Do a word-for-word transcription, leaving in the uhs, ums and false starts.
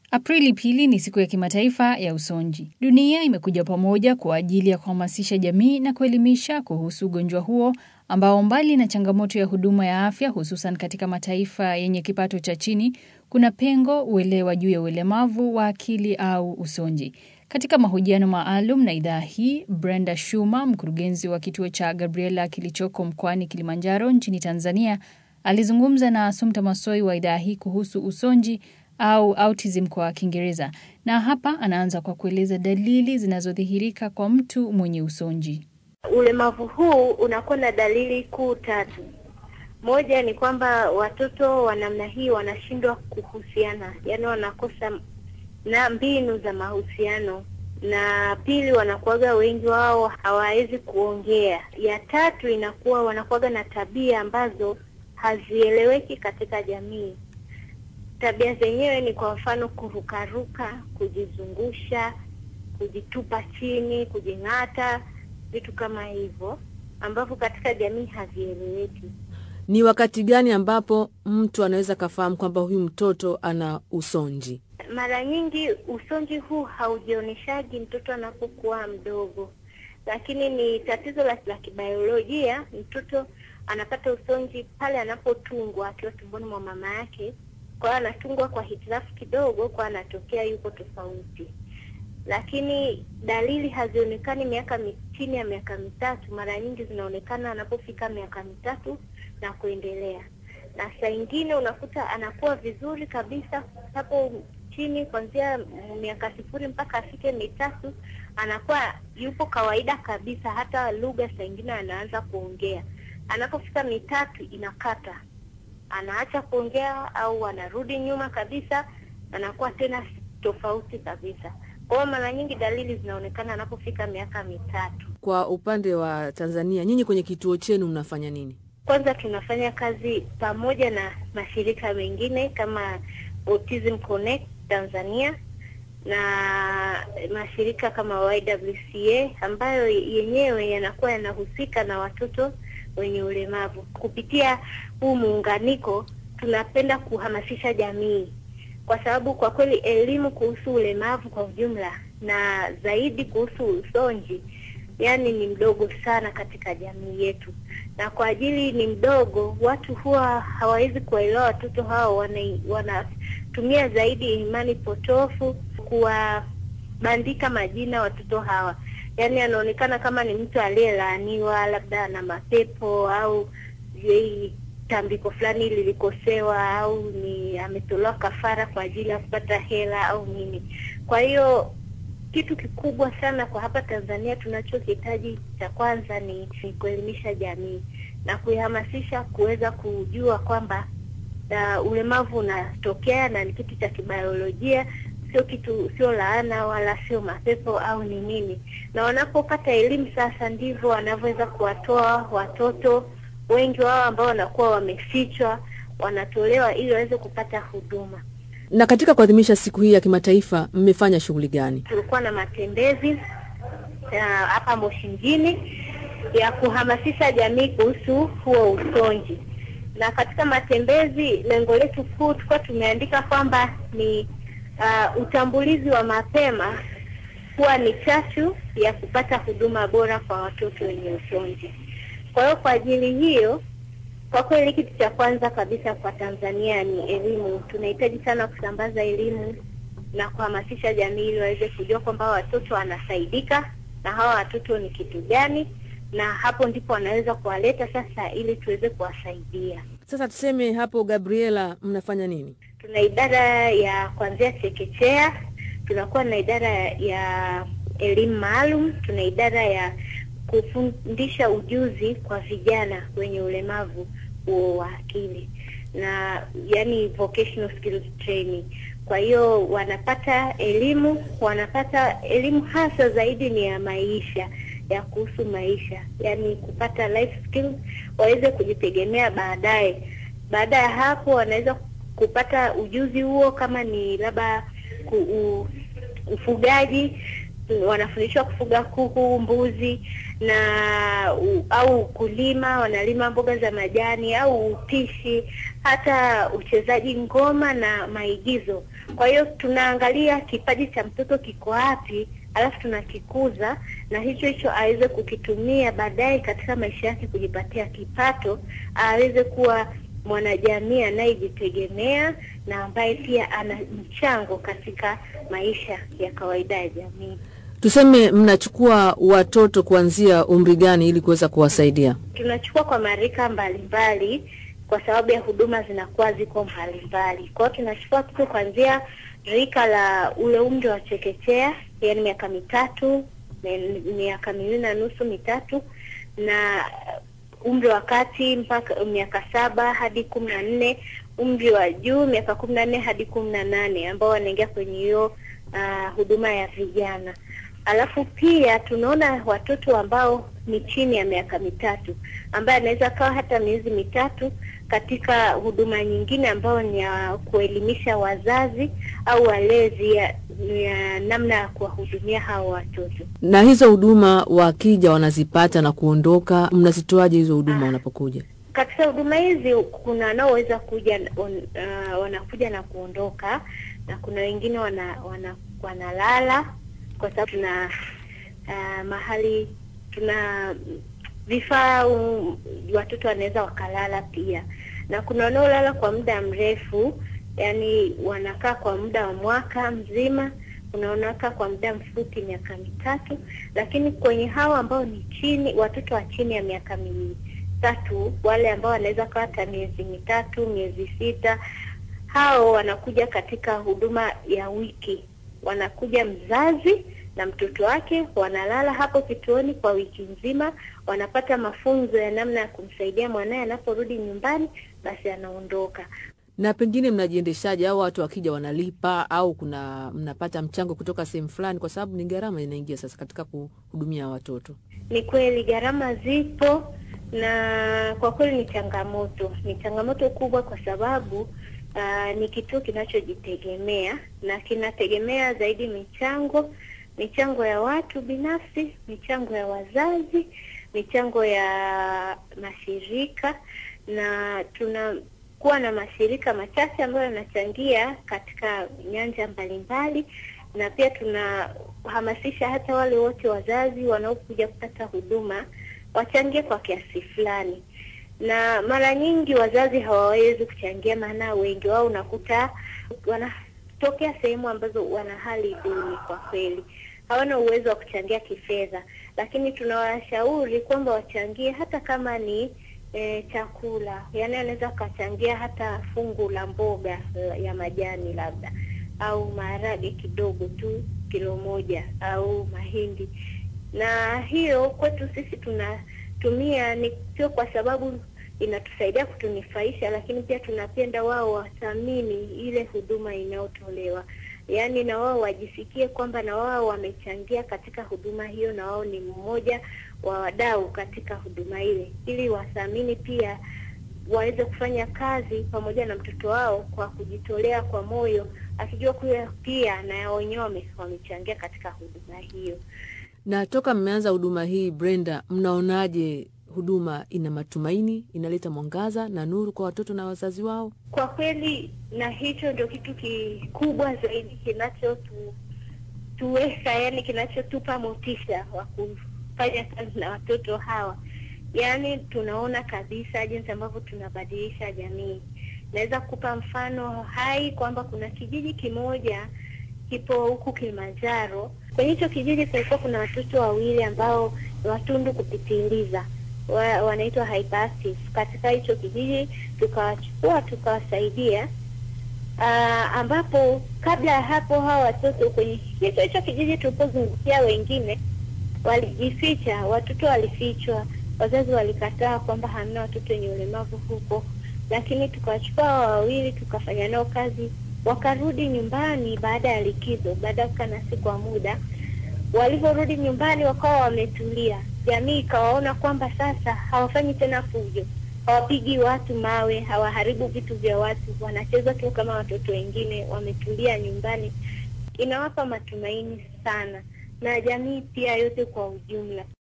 Aprili pili ni siku ya kimataifa ya usonji. Dunia imekuja pamoja kwa ajili ya kuhamasisha jamii na kuelimisha kuhusu ugonjwa huo ambao mbali na changamoto ya huduma ya afya hususan katika mataifa yenye kipato cha chini, kuna pengo uelewa juu ya ulemavu wa akili au usonji. Katika mahojiano maalum na idhaa hii, Brenda Shuma, mkurugenzi wa kituo cha Gabriela kilichoko mkoani Kilimanjaro nchini Tanzania, alizungumza na Assumpta Massoi wa idhaa hii kuhusu usonji au autism kwa Kiingereza. Na hapa anaanza kwa kueleza dalili zinazodhihirika kwa mtu mwenye usonji. Ulemavu huu unakuwa na dalili kuu tatu. Moja ni kwamba watoto wa namna hii wanashindwa kuhusiana, yaani wanakosa na mbinu za mahusiano. Na pili, wanakuwaga wengi wao hawawezi kuongea. Ya tatu inakuwa wanakuwaga na tabia ambazo hazieleweki katika jamii. Tabia zenyewe ni kwa mfano kurukaruka, kujizungusha, kujitupa chini, kujing'ata, vitu kama hivyo ambavyo katika jamii havieleweki. Ni wakati gani ambapo mtu anaweza kafahamu kwamba huyu mtoto ana usonji? Mara nyingi usonji huu haujioneshaji mtoto anapokuwa mdogo, lakini ni tatizo la, la kibiolojia. Mtoto anapata usonji pale anapotungwa akiwa tumboni mwa mama yake. Kwa anatungwa kwa hitilafu kidogo, kwa anatokea yuko tofauti. Lakini dalili hazionekani miaka chini ya miaka mitatu. Mara nyingi zinaonekana anapofika miaka mitatu na kuendelea. Na saa nyingine unakuta anakuwa vizuri kabisa hapo chini kuanzia miaka sifuri mpaka afike mitatu, anakuwa yupo kawaida kabisa, hata lugha saa nyingine anaanza kuongea. Anapofika mitatu inakata, anaacha kuongea au anarudi nyuma kabisa, anakuwa tena tofauti kabisa. Kwa mara nyingi dalili zinaonekana anapofika miaka mitatu. Kwa upande wa Tanzania, nyinyi kwenye kituo chenu mnafanya nini? Kwanza tunafanya kazi pamoja na mashirika mengine kama Autism Connect Tanzania na mashirika kama Y W C A ambayo yenyewe yanakuwa yanahusika na watoto wenye ulemavu. Kupitia huu muunganiko tunapenda kuhamasisha jamii, kwa sababu kwa kweli elimu kuhusu ulemavu kwa ujumla na zaidi kuhusu usonji yani ni mdogo sana katika jamii yetu. Na kwa ajili ni mdogo, watu huwa hawawezi kuelewa watoto hao, wanatumia wana zaidi imani potofu kuwabandika majina watoto hawa. Yaani anaonekana kama ni mtu aliyelaaniwa, labda na mapepo au yeye tambiko fulani lilikosewa au ni ametolewa kafara kwa ajili ya kupata hela au nini. Kwa hiyo kitu kikubwa sana kwa hapa Tanzania tunachokihitaji cha kwanza ni, ni kuelimisha jamii na kuihamasisha kuweza kujua kwamba uh, ulemavu unatokea na ni kitu cha kibiolojia, sio kitu, sio laana wala sio mapepo au ni nini. Na wanapopata elimu sasa ndivyo wanaweza kuwatoa watoto wengi wao ambao wanakuwa wamefichwa, wanatolewa ili waweze kupata huduma. Na katika kuadhimisha siku hii ya kimataifa mmefanya shughuli gani? Tulikuwa na matembezi hapa Moshi mjini ya kuhamasisha jamii kuhusu huo usonji. Na katika matembezi lengo letu kuu tulikuwa tumeandika kwamba ni uh, utambulizi wa mapema kuwa ni chachu ya kupata huduma bora kwa watoto wenye usonji. Kwa hiyo kwa ajili hiyo, kwa kweli kitu cha kwanza kabisa kwa Tanzania ni elimu. Tunahitaji sana kusambaza elimu na kuhamasisha jamii ili waweze kujua kwamba watoto wanasaidika na hawa watoto ni kitu gani, na hapo ndipo wanaweza kuwaleta sasa ili tuweze kuwasaidia. Sasa tuseme hapo Gabriela mnafanya nini? Tuna idara ya kuanzia chekechea, tunakuwa na idara ya elimu maalum, tuna idara ya kufundisha ujuzi kwa vijana wenye ulemavu wa akili na yani vocational skills training. Kwa hiyo wanapata elimu, wanapata elimu hasa zaidi ni ya maisha, ya kuhusu maisha, yani kupata life skills waweze kujitegemea baadaye. Baada ya hapo wanaweza kupata ujuzi huo kama ni labda ufugaji, wanafundishwa kufuga kuku, mbuzi na u, au kulima, wanalima mboga za majani au upishi hata uchezaji ngoma na maigizo. Kwa hiyo tunaangalia kipaji cha mtoto kiko wapi, alafu tunakikuza na hicho hicho aweze kukitumia baadaye katika maisha yake kujipatia kipato, aweze kuwa mwanajamii anayejitegemea na ambaye pia ana mchango katika maisha ya kawaida ya jamii. Tuseme mnachukua watoto kuanzia umri gani ili kuweza kuwasaidia? Tunachukua kwa marika mbalimbali kwa sababu ya huduma zinakuwa ziko mbalimbali. Kwa hiyo tunachukua watoto kuanzia rika la ule umri wa chekechea, yaani miaka mitatu, miaka miwili na nusu, mitatu, na umri wa kati mpaka miaka saba hadi kumi na nne, umri wa juu miaka kumi na nne hadi kumi na nane ambao wanaingia kwenye hiyo uh, huduma ya vijana. Alafu pia tunaona watoto ambao ni chini ya miaka mitatu, ambaye anaweza kawa hata miezi mitatu katika huduma nyingine ambao ni ya kuelimisha wazazi au walezi ya, ya namna ya kuwahudumia hao watoto. Na hizo huduma wakija wanazipata na kuondoka, mnazitoaje hizo huduma wanapokuja? Katika huduma hizi kuna wanaoweza kuja on, uh, wanakuja na kuondoka, na kuna wengine wana, wana wanalala kwa sababu tuna uh, mahali tuna vifaa um, watoto wanaweza wakalala pia. Na kuna wanaolala kwa muda mrefu, yani wanakaa kwa muda wa mwaka mzima, kuna wanakaa kwa muda mfupi miaka mitatu. Lakini kwenye hao ambao ni chini, watoto wa chini ya miaka mitatu, wale ambao wanaweza kaa hata miezi mitatu, miezi sita, hao wanakuja katika huduma ya wiki. Wanakuja mzazi na mtoto wake, wanalala hapo kituoni kwa wiki nzima, wanapata mafunzo ya namna ya kumsaidia mwanae anaporudi nyumbani, basi anaondoka. Na pengine mnajiendeshaje, au watu wakija wanalipa, au kuna mnapata mchango kutoka sehemu fulani, kwa sababu ni gharama inaingia sasa katika kuhudumia watoto? Ni kweli gharama zipo, na kwa kweli ni changamoto. Ni changamoto kubwa kwa sababu uh, ni kituo kinachojitegemea na kinategemea zaidi michango, michango ya watu binafsi, michango ya wazazi, michango ya mashirika, na tunakuwa na mashirika machache ambayo yanachangia katika nyanja mbalimbali, na pia tunahamasisha hata wale wote wazazi wanaokuja kupata huduma wachangie kwa kiasi fulani. Na mara nyingi wazazi hawawezi kuchangia, maana wengi wao unakuta wanatokea sehemu ambazo wana hali duni, kwa kweli hawana uwezo wa kuchangia kifedha. Lakini tunawashauri kwamba wachangie hata kama ni e, chakula, yaani anaweza kachangia hata fungu la mboga ya majani labda, au maharage kidogo tu, kilo moja, au mahindi. Na hiyo kwetu sisi tunatumia ni sio kwa sababu inatusaidia kutunufaisha, lakini pia tunapenda wao wathamini ile huduma inayotolewa. Yaani na wao wajisikie kwamba na wao wamechangia katika huduma hiyo, na wao ni mmoja wa wadau katika huduma ile, ili wathamini pia waweze kufanya kazi pamoja na mtoto wao kwa kujitolea kwa moyo, akijua kuwa pia na wenyewe wamechangia katika huduma hiyo. Na toka mmeanza huduma hii, Brenda, mnaonaje huduma ina matumaini, inaleta mwangaza na nuru kwa watoto na wazazi wao? Kwa kweli, na hicho ndio kitu kikubwa zaidi kinachotu tuweka, yani kinachotupa motisha wa kufanya kazi na watoto hawa. Yaani tunaona kabisa jinsi ambavyo tunabadilisha jamii. Naweza kukupa mfano hai kwamba kuna kijiji kimoja kipo huku Kilimanjaro. Kwenye hicho kijiji kulikuwa kuna watoto wawili ambao watundu kupitiliza, wa, wanaitwa hyperactive. Katika hicho kijiji tukawachukua tukawasaidia, uh, ambapo kabla ya hapo hawa watoto kwenye hicho hicho kijiji tulipozungukia wengine walijificha, watoto walifichwa, wazazi walikataa kwamba hamna watoto wenye ulemavu huko. Lakini tukawachukua wawili tukafanya nao kazi, wakarudi nyumbani baada ya likizo, baada ya kukaa nasi kwa muda. Waliporudi nyumbani wakawa wametulia. Jamii ikawaona kwamba sasa hawafanyi tena fujo, hawapigi watu mawe, hawaharibu vitu vya watu, wanacheza tu kama watoto wengine, wametulia nyumbani. Inawapa matumaini sana, na jamii pia yote kwa ujumla.